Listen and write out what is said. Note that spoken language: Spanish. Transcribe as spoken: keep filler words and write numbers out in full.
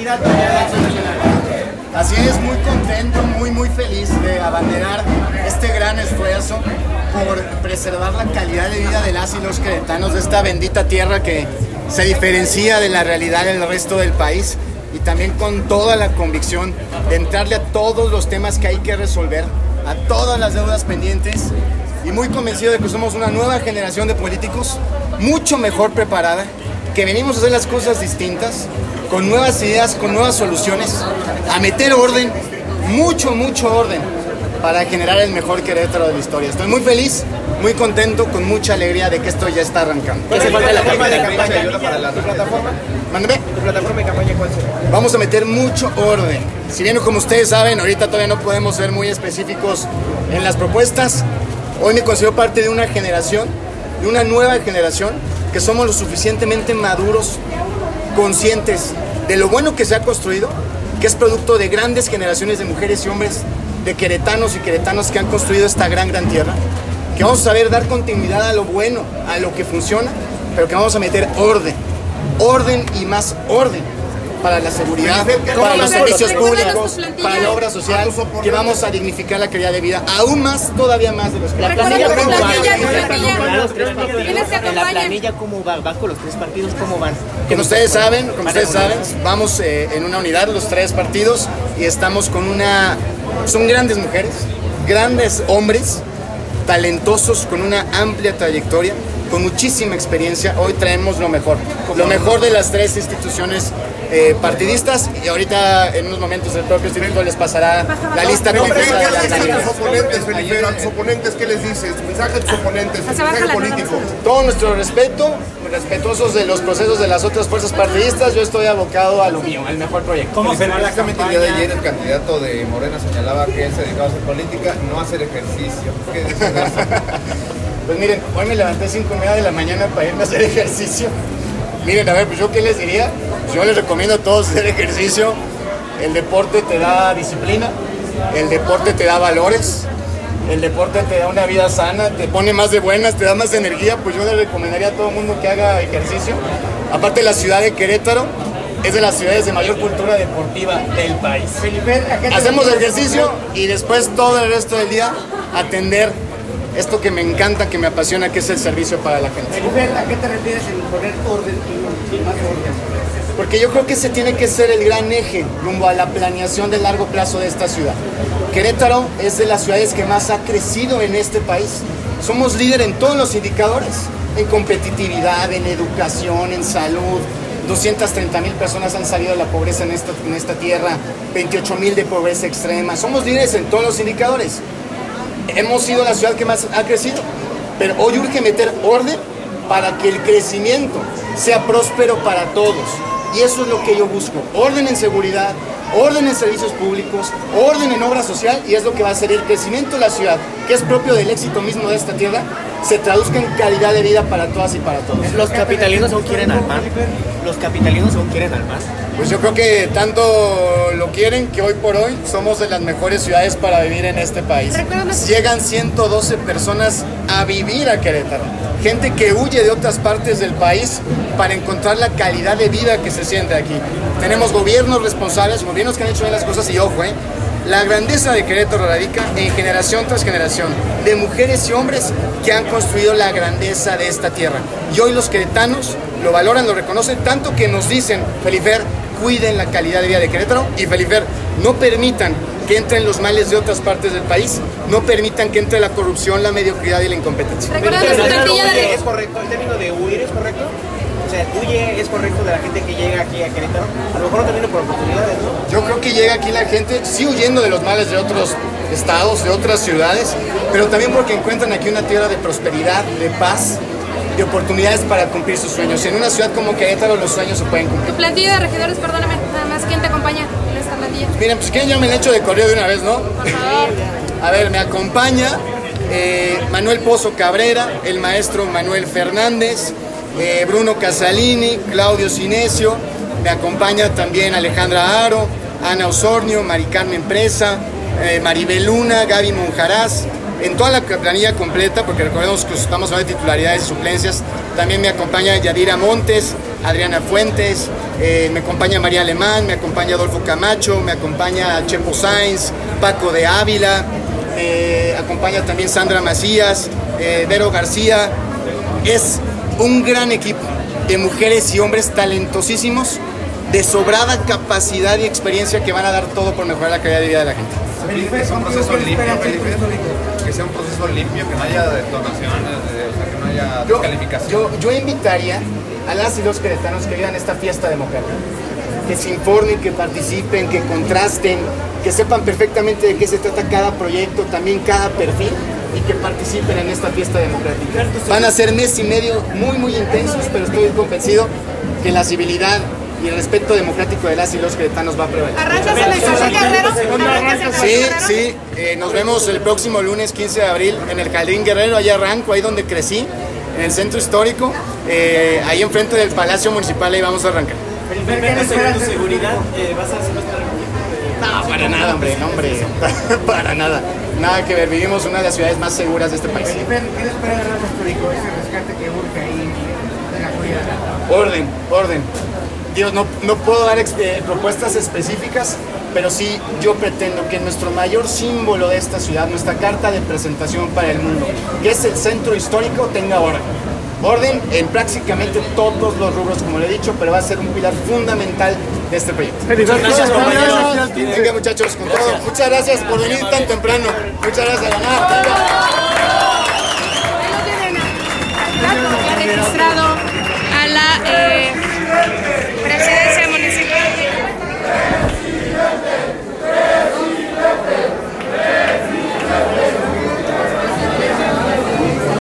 candidato a Acción Nacional. Así es, muy contento, muy muy feliz de abanderar este gran esfuerzo por preservar la calidad de vida de las y los queretanos de esta bendita tierra que se diferencia de la realidad del resto del país, y también con toda la convicción de entrarle a todos los temas que hay que resolver, a todas las deudas pendientes, y muy convencido de que somos una nueva generación de políticos mucho mejor preparada, que venimos a hacer las cosas distintas, con nuevas ideas, con nuevas soluciones, a meter orden, mucho, mucho orden, para generar el mejor Querétaro de la historia. Estoy muy feliz, muy contento, con mucha alegría de que esto ya está arrancando. ¿Cuál es la forma de campaña para la plataforma? Mándame. ¿Tu plataforma de campaña cuál será? Vamos a meter mucho orden. Si bien, como ustedes saben, ahorita todavía no podemos ser muy específicos en las propuestas, hoy me considero parte de una generación, de una nueva generación, que somos lo suficientemente maduros, conscientes de lo bueno que se ha construido, que es producto de grandes generaciones de mujeres y hombres, de queretanos y queretanas que han construido esta gran, gran tierra, que vamos a saber dar continuidad a lo bueno, a lo que funciona, pero que vamos a meter orden, orden y más orden para la seguridad, para los servicios públicos, para la obra social, que vamos a dignificar la calidad de vida, aún más, todavía más de los que... La planilla, ¿cómo va? En la planilla, ¿cómo va? ¿Van con los tres partidos? ¿Cómo van? Como ustedes saben, como ustedes saben, vamos eh, en una unidad, los tres partidos, y estamos con una... Son grandes mujeres, grandes hombres, talentosos, con una amplia trayectoria, con muchísima experiencia. Hoy traemos lo mejor, lo mejor de las tres instituciones eh, partidistas, y ahorita en unos momentos el propio instituto les pasará la lista completa de las ¿Qué les dices a tus oponentes, Felipe? A tus oponentes, ¿qué les dices? Mensaje a tus oponentes, mensaje político. Todo nuestro respeto, respetuosos de los procesos de las otras fuerzas partidistas. Yo estoy abocado a lo mío, al mejor proyecto. ¿Cómo será la Justamente el día de ayer el candidato de Morena señalaba que él se dedicaba a hacer política, no a hacer ejercicio. ¿Qué dices de eso? Pues miren, hoy me levanté cinco y media de la mañana para irme a hacer ejercicio. Miren, a ver, pues yo qué les diría, pues yo les recomiendo a todos hacer ejercicio. El deporte te da disciplina, el deporte te da valores, el deporte te da una vida sana, te pone más de buenas, te da más energía. Pues yo les recomendaría a todo el mundo que haga ejercicio. Aparte, la ciudad de Querétaro es de las ciudades de mayor cultura deportiva del país. Hacemos ejercicio y después todo el resto del día atender esto que me encanta, que me apasiona, que es el servicio para la gente. ¿A qué te refieres en poner orden y más orden? Porque yo creo que ese tiene que ser el gran eje rumbo a la planeación de largo plazo de esta ciudad. Querétaro es de las ciudades que más ha crecido en este país. Somos líder en todos los indicadores, en competitividad, en educación, en salud. doscientas treinta mil personas han salido de la pobreza en esta, en esta tierra, veintiocho mil de pobreza extrema. Somos líderes en todos los indicadores. Hemos sido la ciudad que más ha crecido, pero hoy urge meter orden para que el crecimiento sea próspero para todos. Y eso es lo que yo busco: orden en seguridad, orden en servicios públicos, orden en obra social, y es lo que va a hacer el crecimiento de la ciudad, que es propio del éxito mismo de esta tierra, se traduzca en calidad de vida para todas y para todos. ¿Los capitalinos aún quieren al P A N? ¿Los capitalinos aún quieren al P A N? Pues yo creo que tanto lo quieren que hoy por hoy somos de las mejores ciudades para vivir en este país. Llegan ciento doce personas a vivir a Querétaro. Gente que huye de otras partes del país para encontrar la calidad de vida que se siente aquí. Tenemos gobiernos responsables, gobiernos que han hecho bien las cosas, y ojo, eh, la grandeza de Querétaro radica en generación tras generación de mujeres y hombres que han construido la grandeza de esta tierra. Y hoy los queretanos lo valoran, lo reconocen, tanto que nos dicen: Felifer, cuiden la calidad de vida de Querétaro, y Felifer, no permitan que entren los males de otras partes del país, no permitan que entre la corrupción, la mediocridad y la incompetencia. ¿Es correcto? ¿El término de huir es correcto? O sea, huye es correcto de la gente que llega aquí a Querétaro. A lo mejor no termina por oportunidades, ¿no? Yo creo que llega aquí la gente, sí, huyendo de los males de otros estados, de otras ciudades, pero también porque encuentran aquí una tierra de prosperidad, de paz, de oportunidades para cumplir sus sueños. En una ciudad como Querétaro los sueños se pueden cumplir. Tu plantilla de regidores, perdóname, nada más, ¿quién te acompaña en esta plantilla? Miren, pues quieren, yo me la echo de corrido de una vez, ¿no? Por favor. A ver, me acompaña eh, Manuel Pozo Cabrera, el maestro Manuel Fernández, eh, Bruno Casalini, Claudio Cinesio, me acompaña también Alejandra Aro, Ana Osornio, Mari Carmen Presa, eh, Maribel Luna, Gaby Monjaraz. En toda la planilla completa, porque recordemos que estamos hablando de titularidades y suplencias, también me acompaña Yadira Montes, Adriana Fuentes, eh, me acompaña María Alemán, me acompaña Adolfo Camacho, me acompaña Chepo Sainz, Paco de Ávila, eh, acompaña también Sandra Macías, eh, Vero García. Es un gran equipo de mujeres y hombres talentosísimos, de sobrada capacidad y experiencia, que van a dar todo por mejorar la calidad de vida de la gente. Que sea un proceso limpio, Felipe. Que sea un proceso limpio, que no haya detonaciones, de, o sea, que no haya Yo, descalificación. yo, yo invitaría a las y los queretanos que vivan esta fiesta democrática, que se informen, que participen, que contrasten, que sepan perfectamente de qué se trata cada proyecto, también cada perfil, y que participen en esta fiesta democrática. Van a ser mes y medio muy, muy intensos, pero estoy convencido que la civilidad y el respeto democrático de las y los queretanos va a prevalecer. ¿Arrancas en el Jardín Guerrero? ¿Arrancas en el Sí, Jardín Guerrero? sí, eh, nos vemos el próximo lunes quince de abril en el Jardín Guerrero, allá arranco, ahí donde crecí, en el centro histórico, eh, ahí enfrente del Palacio Municipal, ahí vamos a arrancar. ¿Según tu seguridad vas a hacer nuestra... No, para nada, hombre, no, hombre, para nada, nada que ver, vivimos una de las ciudades más seguras de este país. ¿Qué le espera el rango histórico, ese rescate que urge ahí de la comunidad? Orden, orden. Dios, no, no puedo dar eh, propuestas específicas, pero sí yo pretendo que nuestro mayor símbolo de esta ciudad, nuestra carta de presentación para el mundo, que es el centro histórico, tenga orden. Orden en prácticamente todos los rubros, como le he dicho, pero va a ser un pilar fundamental de este proyecto. Muchas gracias, compañeros. Venga, muchachos, con todo. Muchas gracias por venir tan temprano. Muchas gracias, Ana. Ahí lo tienen. Ya registrado.